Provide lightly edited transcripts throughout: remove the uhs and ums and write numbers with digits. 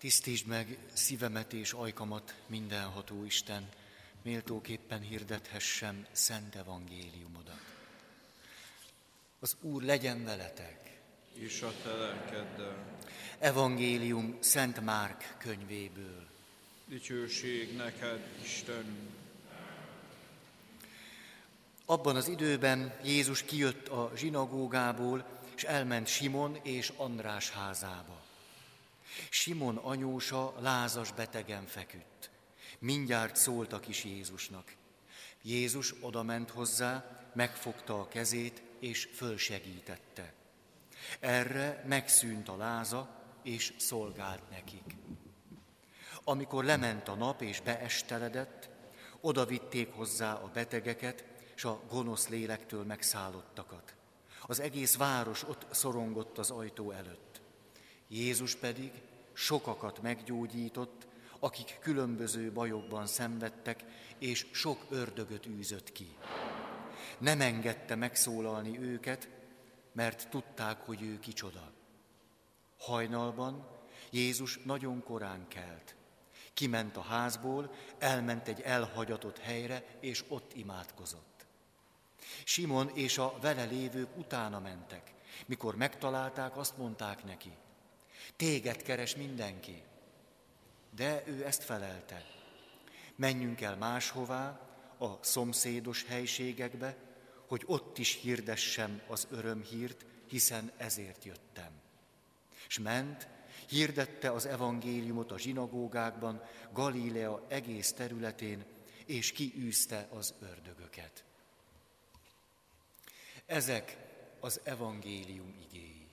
Tisztítsd meg szívemet és ajkamat, mindenható Isten, méltóképpen hirdethessem szent evangéliumodat. Az Úr legyen veletek! És a te lelkeddel. Evangélium Szent Márk könyvéből. Dicsőség neked, Istenünk! Abban az időben Jézus kijött a zsinagógából, és elment Simon és András házába. Simon anyósa lázas betegen feküdt. Mindjárt szóltak is Jézusnak. Jézus odament hozzá, megfogta a kezét, és fölsegítette. Erre megszűnt a láza, és szolgált nekik. Amikor lement a nap, és beesteledett, odavitték hozzá a betegeket, és a gonosz lélektől megszállottakat. Az egész város ott szorongott az ajtó előtt. Jézus pedig sokakat meggyógyított, akik különböző bajokban szenvedtek, és sok ördögöt űzött ki. Nem engedte megszólalni őket, mert tudták, hogy ő kicsoda. Hajnalban Jézus nagyon korán kelt. Kiment a házból, elment egy elhagyatott helyre, és ott imádkozott. Simon és a vele lévők utána mentek. Mikor megtalálták, azt mondták neki: téged keres mindenki. De ő ezt felelte: menjünk el máshová, a szomszédos helységekbe, hogy ott is hirdessem az örömhírt, hiszen ezért jöttem. S ment, hirdette az evangéliumot a zsinagógákban, Galilea egész területén, és kiűzte az ördögöket. Ezek az evangélium igéi.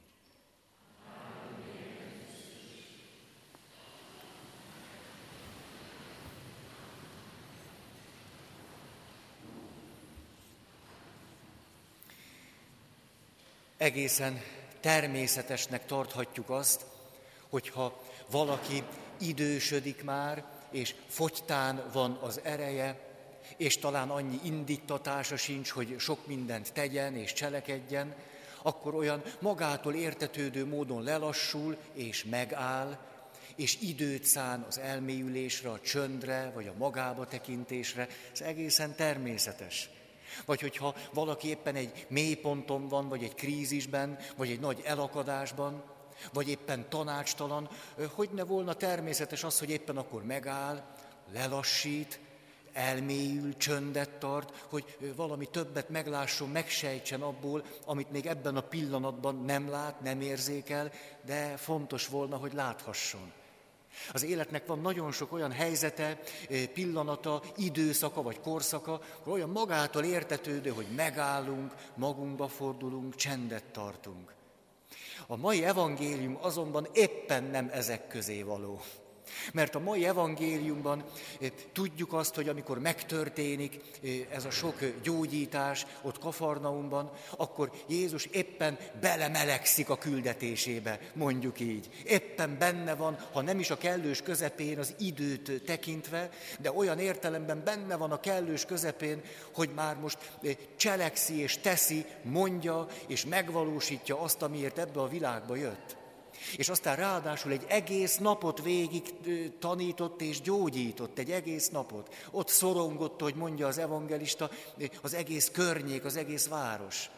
Egészen természetesnek tarthatjuk azt, hogyha valaki idősödik már, és fogytán van az ereje, és talán annyi indítatása sincs, hogy sok mindent tegyen és cselekedjen, akkor olyan magától értetődő módon lelassul és megáll, és időt szán az elmélyülésre, a csöndre, vagy a magába tekintésre. Ez egészen természetes. Vagy hogyha valaki éppen egy mélyponton van, vagy egy krízisben, vagy egy nagy elakadásban, vagy éppen tanácstalan, hogy ne volna természetes az, hogy éppen akkor megáll, lelassít, elmélyül, csöndet tart, hogy valami többet meglásson, megsejtsen abból, amit még ebben a pillanatban nem lát, nem érzékel, de fontos volna, hogy láthasson. Az életnek van nagyon sok olyan helyzete, pillanata, időszaka vagy korszaka, olyan magától értetődő, hogy megállunk, magunkba fordulunk, csendet tartunk. A mai evangélium azonban éppen nem ezek közé való. Mert a mai evangéliumban tudjuk azt, hogy amikor megtörténik ez a sok gyógyítás ott Kafarnaumban, akkor Jézus éppen belemelegszik a küldetésébe, mondjuk így. Éppen benne van, ha nem is a kellős közepén az időt tekintve, de olyan értelemben benne van a kellős közepén, hogy már most cselekszi és teszi, mondja és megvalósítja azt, amiért ebbe a világba jött. És aztán ráadásul egy egész napot végig tanított és gyógyított, egy egész napot. Ott szorongott, hogy mondja az evangelista, az egész környék, az egész város.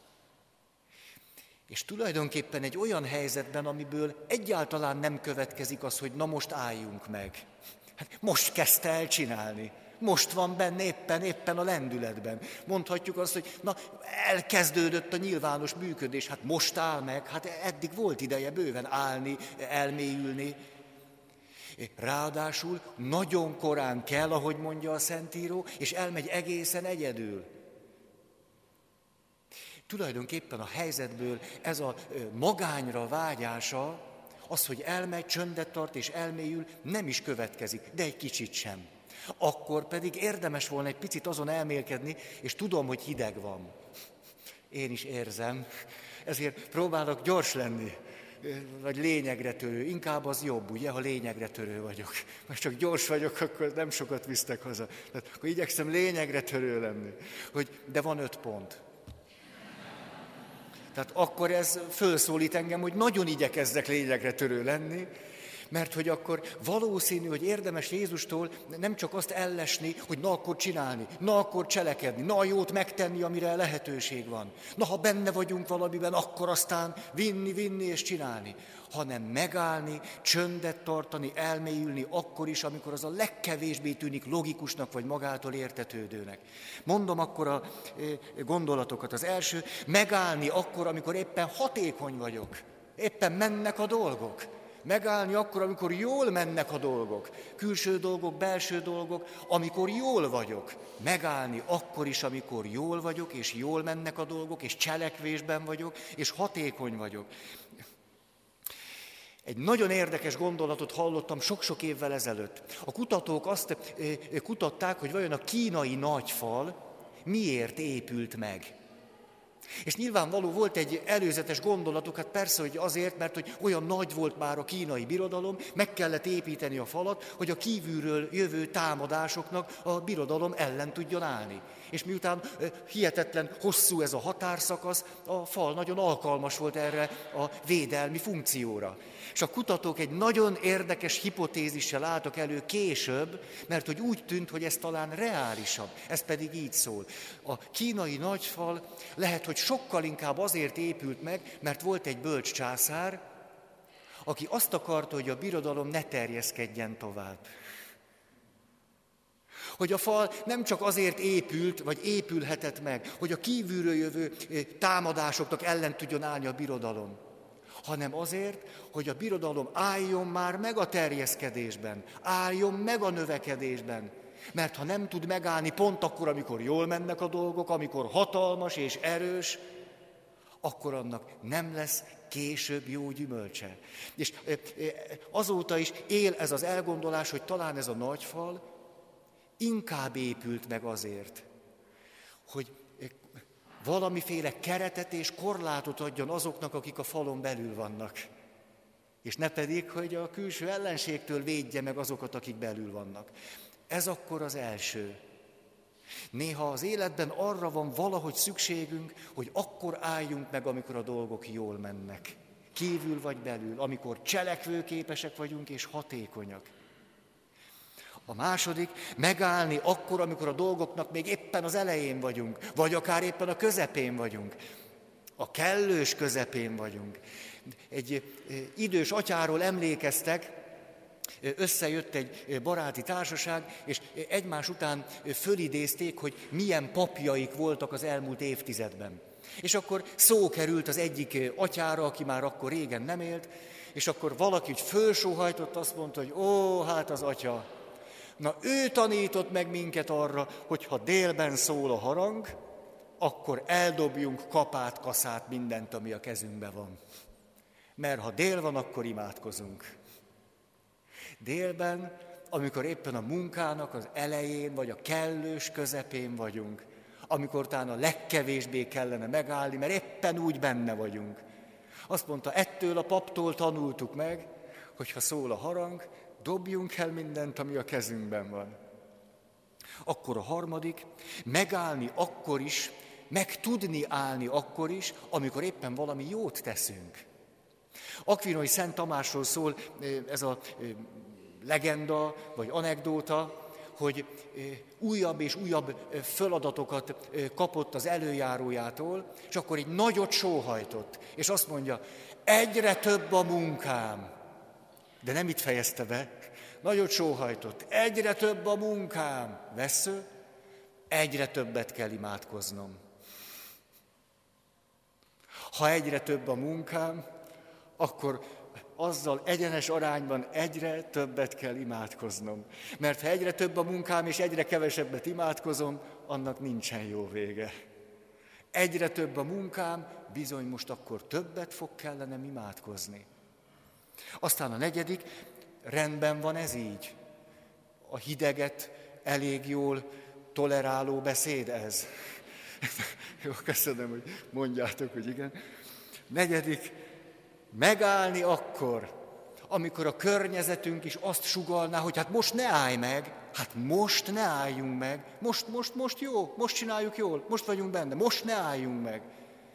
És tulajdonképpen egy olyan helyzetben, amiből egyáltalán nem következik az, hogy na most álljunk meg. Hát most kezdte el csinálni. Most van benne éppen a lendületben. Mondhatjuk azt, hogy na, elkezdődött a nyilvános működés, hát most áll meg, hát eddig volt ideje bőven állni, elmélyülni. Ráadásul nagyon korán kell, ahogy mondja a Szentíró, és elmegy egészen egyedül. Tulajdonképpen a helyzetből ez a magányra vágyása, az, hogy elmegy, csöndet tart és elmélyül, nem is következik, de egy kicsit sem. Akkor pedig érdemes volna egy picit azon elmélkedni, és tudom, hogy hideg van. Én is érzem, ezért próbálok gyors lenni, vagy lényegre törő. Inkább az jobb, ugye, ha lényegre törő vagyok. Most csak gyors vagyok, akkor nem sokat visztek haza. Tehát akkor igyekszem lényegre törő lenni. De van 5 pont. Tehát akkor ez fölszólít engem, hogy nagyon igyekezzek lényegre törő lenni, Mert hogy akkor valószínű, hogy érdemes Jézustól nem csak azt ellesni, hogy na akkor csinálni, na akkor cselekedni, na jót megtenni, amire lehetőség van. Na ha benne vagyunk valamiben, akkor aztán vinni és csinálni. Hanem megállni, csöndet tartani, elmélyülni akkor is, amikor az a legkevésbé tűnik logikusnak vagy magától értetődőnek. Mondom akkor a gondolatokat. Az első, megállni akkor, amikor éppen hatékony vagyok, éppen mennek a dolgok. Megállni akkor, amikor jól mennek a dolgok, külső dolgok, belső dolgok, amikor jól vagyok. Megállni akkor is, amikor jól vagyok, és jól mennek a dolgok, és cselekvésben vagyok, és hatékony vagyok. Egy nagyon érdekes gondolatot hallottam sok-sok évvel ezelőtt. A kutatók azt kutatták, hogy vajon a kínai nagyfal miért épült meg. És nyilvánvaló volt egy előzetes gondolatuk, hát persze, hogy azért, mert hogy olyan nagy volt már a kínai birodalom, meg kellett építeni a falat, hogy a kívülről jövő támadásoknak a birodalom ellen tudjon állni. És miután hihetetlen hosszú ez a határszakasz, a fal nagyon alkalmas volt erre a védelmi funkcióra. És a kutatók egy nagyon érdekes hipotézissel álltak elő később, mert hogy úgy tűnt, hogy ez talán reálisabb. Ez pedig így szól. A kínai nagyfal lehet, hogy sokkal inkább azért épült meg, mert volt egy bölcs császár, aki azt akarta, hogy a birodalom ne terjeszkedjen tovább. Hogy a fal nem csak azért épült, vagy épülhetett meg, hogy a kívülről jövő támadásoknak ellen tudjon állni a birodalom, hanem azért, hogy a birodalom álljon már meg a terjeszkedésben, álljon meg a növekedésben. Mert ha nem tud megállni pont akkor, amikor jól mennek a dolgok, amikor hatalmas és erős, akkor annak nem lesz később jó gyümölcse. És azóta is él ez az elgondolás, hogy talán ez a nagy fal inkább épült meg azért, hogy valamiféle keretet és korlátot adjon azoknak, akik a falon belül vannak. És ne pedig, hogy a külső ellenségtől védje meg azokat, akik belül vannak. Ez akkor az első. Néha az életben arra van valahogy szükségünk, hogy akkor álljunk meg, amikor a dolgok jól mennek. Kívül vagy belül, amikor cselekvőképesek vagyunk és hatékonyak. A második, megállni akkor, amikor a dolgoknak még éppen az elején vagyunk, vagy akár éppen a közepén vagyunk. A kellős közepén vagyunk. Egy idős atyáról emlékeztek, összejött egy baráti társaság, és egymás után fölidézték, hogy milyen papjaik voltak az elmúlt évtizedben. És akkor szó került az egyik atyára, aki már akkor régen nem élt, és akkor valaki fölsóhajtott, azt mondta, hogy hát az atya. Na ő tanított meg minket arra, hogy ha délben szól a harang, akkor eldobjunk kapát, kaszát, mindent, ami a kezünkben van. Mert ha dél van, akkor imádkozunk. Délben, amikor éppen a munkának az elején, vagy a kellős közepén vagyunk, amikor talán a legkevésbé kellene megállni, mert éppen úgy benne vagyunk. Azt mondta, ettől a paptól tanultuk meg, hogy ha szól a harang, dobjunk el mindent, ami a kezünkben van. Akkor a harmadik, megállni akkor is, meg tudni állni akkor is, amikor éppen valami jót teszünk. Akvinói Szent Tamásról szól ez a legenda, vagy anekdóta, hogy újabb és újabb feladatokat kapott az előjárójától, és akkor egy nagyot sóhajtott, és azt mondja, egyre több a munkám. De nem itt fejezte be, nagyot sóhajtott, egyre több a munkám. Vessző, egyre többet kell imádkoznom. Ha egyre több a munkám, akkor azzal egyenes arányban egyre többet kell imádkoznom. Mert ha egyre több a munkám, és egyre kevesebbet imádkozom, annak nincsen jó vége. Egyre több a munkám, bizony most akkor többet fog kellenem imádkozni. Aztán a negyedik, rendben van ez így. A hideget elég jól toleráló beszéd ez. Jó, köszönöm, hogy mondjátok, hogy igen. Negyedik, megállni akkor, amikor a környezetünk is azt sugallná, hogy hát most ne állj meg, hát most ne álljunk meg, most jó, most csináljuk jól, most vagyunk benne, most ne álljunk meg.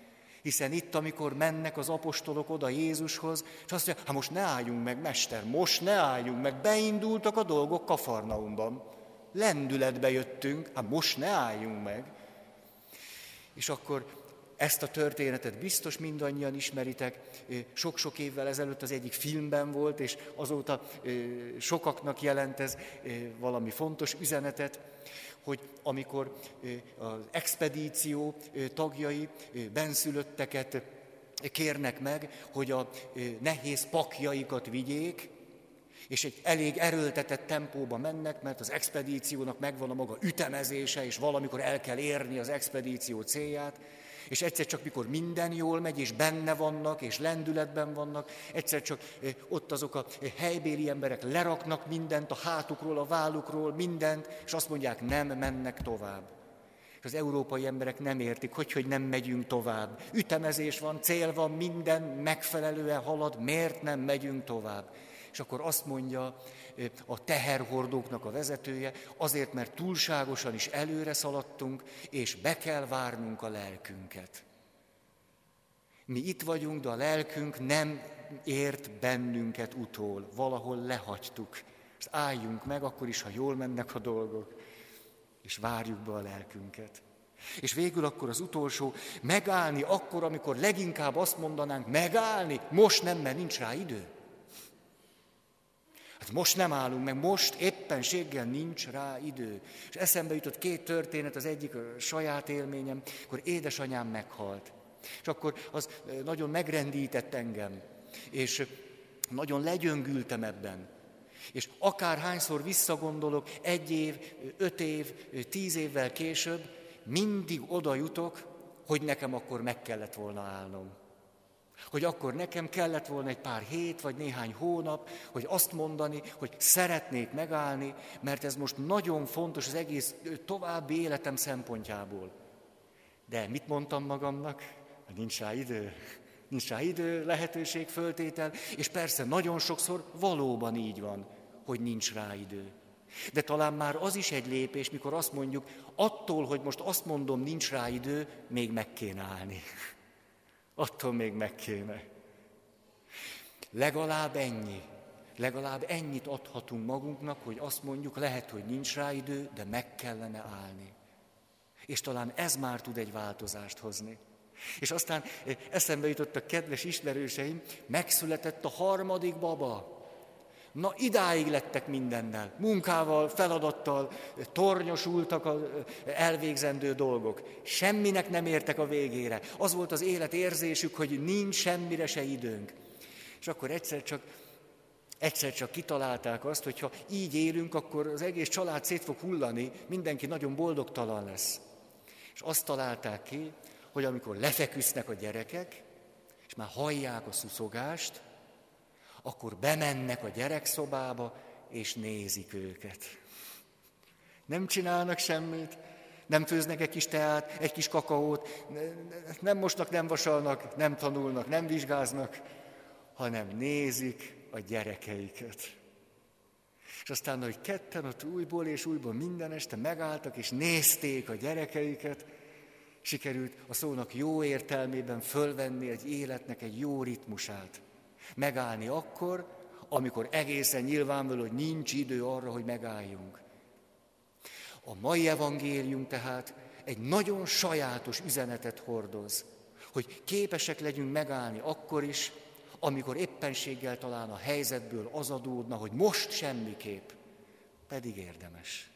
Hiszen itt, amikor mennek az apostolok oda Jézushoz, és azt mondja, hát most ne álljunk meg, mester, most ne álljunk meg, beindultak a dolgok Kafarnaumban. Lendületbe jöttünk, hát most ne álljunk meg. És akkor ezt a történetet biztos mindannyian ismeritek. Sok-sok évvel ezelőtt az egyik filmben volt, és azóta sokaknak jelent ez valami fontos üzenetet, hogy amikor az expedíció tagjai benszülötteket kérnek meg, hogy a nehéz pakjaikat vigyék, és egy elég erőltetett tempóba mennek, mert az expedíciónak megvan a maga ütemezése, és valamikor el kell érni az expedíció célját, és egyszer csak, mikor minden jól megy, és benne vannak, és lendületben vannak, egyszer csak ott azok a helybéli emberek leraknak mindent a hátukról, a vállukról, mindent, és azt mondják, nem mennek tovább. És az európai emberek nem értik, hogy nem megyünk tovább. Ütemezés van, cél van, minden megfelelően halad, miért nem megyünk tovább? És akkor azt mondja a teherhordóknak a vezetője, azért, mert túlságosan is előre szaladtunk, és be kell várnunk a lelkünket. Mi itt vagyunk, de a lelkünk nem ért bennünket utól, valahol lehagytuk. És álljunk meg, akkor is, ha jól mennek a dolgok, és várjuk be a lelkünket. És végül akkor az utolsó, megállni akkor, amikor leginkább azt mondanánk, megállni, most nem, mert nincs rá idő. Hát most nem állunk meg, most éppenséggel nincs rá idő. És eszembe jutott 2 történet, az egyik a saját élményem, akkor édesanyám meghalt. És akkor az nagyon megrendített engem, és nagyon legyöngültem ebben. És akárhányszor visszagondolok, 1 év, 5 év, 10 évvel később, mindig oda jutok, hogy nekem akkor meg kellett volna állnom. Hogy akkor nekem kellett volna egy pár hét, vagy néhány hónap, hogy azt mondani, hogy szeretnék megállni, mert ez most nagyon fontos az egész további életem szempontjából. De mit mondtam magamnak? Nincs rá idő. Nincs rá idő, lehetőség, föltétel, és persze nagyon sokszor valóban így van, hogy nincs rá idő. De talán már az is egy lépés, mikor azt mondjuk, attól, hogy most azt mondom, nincs rá idő, még meg kéne állni. Attól még meg kéne. Legalább ennyit adhatunk magunknak, hogy azt mondjuk, lehet, hogy nincs rá idő, de meg kellene állni. És talán ez már tud egy változást hozni. És aztán eszembe jutottak kedves ismerőseim, megszületett a 3. baba. Na, idáig lettek mindennel, munkával, feladattal, tornyosultak az elvégzendő dolgok. Semminek nem értek a végére. Az volt az életérzésük, hogy nincs semmire se időnk. És akkor egyszer csak kitalálták azt, hogy ha így élünk, akkor az egész család szét fog hullani, mindenki nagyon boldogtalan lesz. És azt találták ki, hogy amikor lefeküsznek a gyerekek, és már hallják a szuszogást, akkor bemennek a gyerekszobába, és nézik őket. Nem csinálnak semmit, nem főznek egy kis teát, egy kis kakaót, nem mosnak, nem vasalnak, nem tanulnak, nem vizsgáznak, hanem nézik a gyerekeiket. És aztán, hogy ketten ott újból és újból minden este megálltak, és nézték a gyerekeiket, sikerült a szónak jó értelmében fölvenni egy életnek egy jó ritmusát. Megállni akkor, amikor egészen nyilvánvaló, hogy nincs idő arra, hogy megálljunk. A mai evangélium tehát egy nagyon sajátos üzenetet hordoz, hogy képesek legyünk megállni akkor is, amikor éppenséggel talán a helyzetből az adódna, hogy most semmiképp, pedig érdemes.